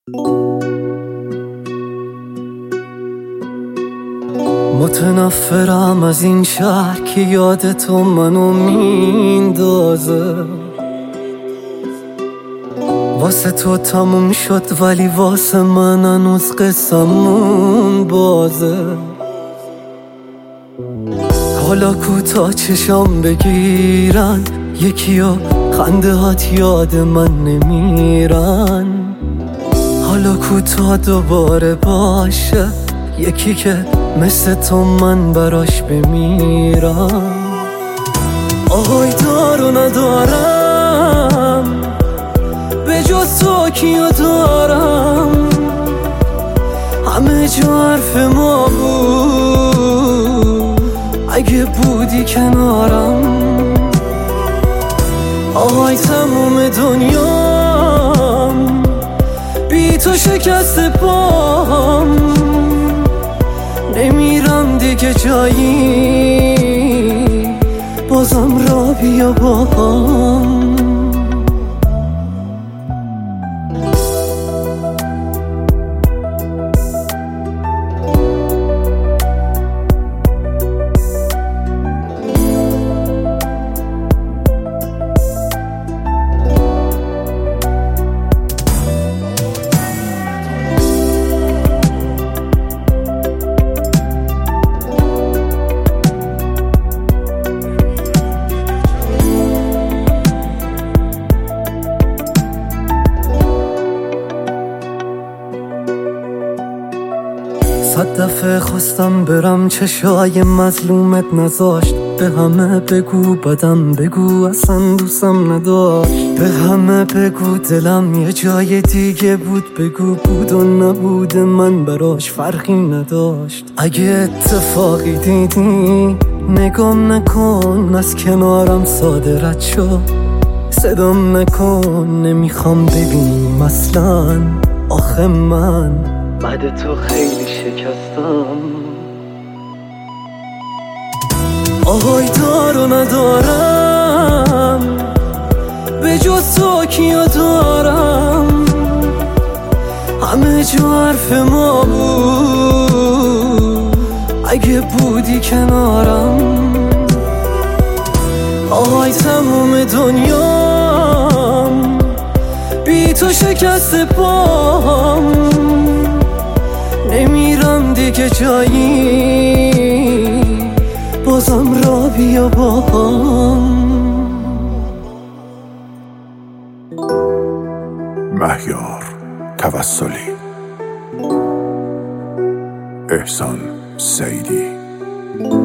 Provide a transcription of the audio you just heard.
متنفرم از این شهر که یاد تو منو میندازه. واسه تو تموم شد ولی واسه من هنوز قصمون بازه. حالا کوتا چشام بگیرن یکیا خنده هات یاد من نمیرن. حالا کوتا دوباره باشه یکی که مثل تو من براش بمیرم. آهای دارو ندارم به جز تو کیو دارم. همه جا حرف ما بود اگه بودی کنارم. آهای تموم دنیام بی تو شکست پام. نمیرم دیگه جایی بازم را بیا باهم. صد دفعه خواستم برم چشای مظلومت نذاشت. به همه بگو بدم بگو اصلا دوستم نداشت. به همه بگو دلم یه جای دیگه بود. بگو بود و نبود من براش فرقی نداشت. اگه اتفاقی دیدی نگام نکن از کنارم ساده رد شو. صدام نکن نمیخوام ببینیم اصلا. آخه من بعد تو خیلی شکستم. آهای دارو ندارم به جز تو کیو دارم. همه جا حرف ما بود اگه بودی کنارم. آهای تموم دنیام بی تو شکست پام. نمیرم دیگه جایی بازم را بیا باهم. مهیار توسلی، احسان سعیدی.